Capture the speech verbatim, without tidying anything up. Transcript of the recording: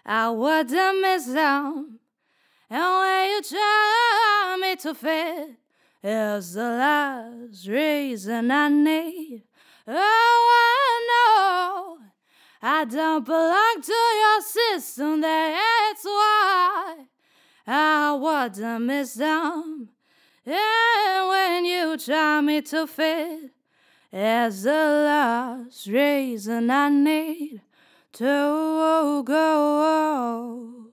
I wouldn't miss them. And when you try me to fit, is the last reason I need. Oh, I know I don't belong to your system, that's why I wouldn't miss them. And when you try me to fit, it's the last reason I need to go.